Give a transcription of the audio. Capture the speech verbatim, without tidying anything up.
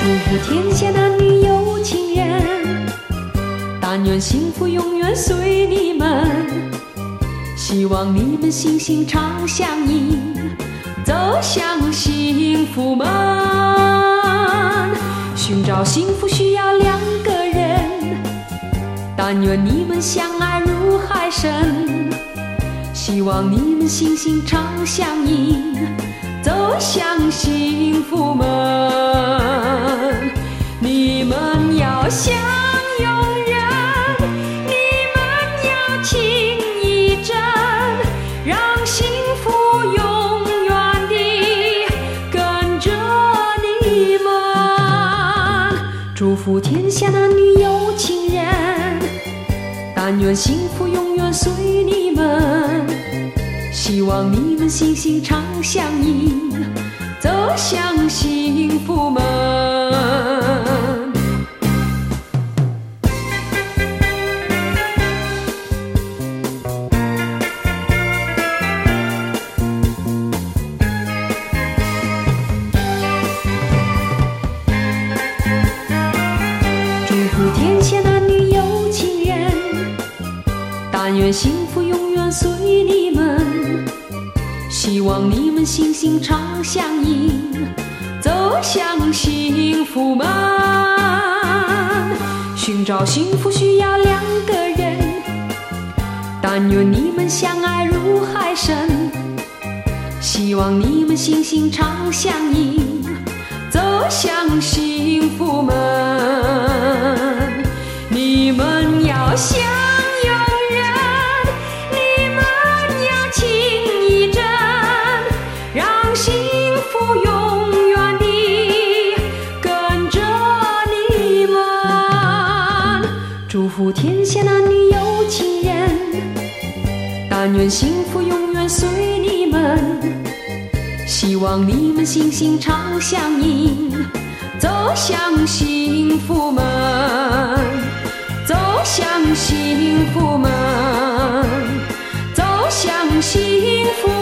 祝福天下男女有情人，但愿幸福永远随你们。希望你们心心常相依，走向幸福门。寻找幸福需要两个人，但愿你们相爱如海深。希望你们心心常相依，走向幸福门。你们要相拥人，你们要情意真，让幸福永远地跟着你们。祝福天下男女有情人，但愿幸福永远随你们。希望你们心心常相依，走向幸福门。祝福天下男女有情人，但愿幸福永远随你们。希望你们心心常相依，走向幸福门。寻找幸福需要两个人，但愿你们相爱如海深。希望你们心心常相依，走向幸福门。你们要相拥人，你们要情意真，让幸福永远地跟着你们。祝福天下男女有情人，但愿幸福永远随你们。希望你们心心常相依，走向幸福门，走向幸福门，走向幸福门。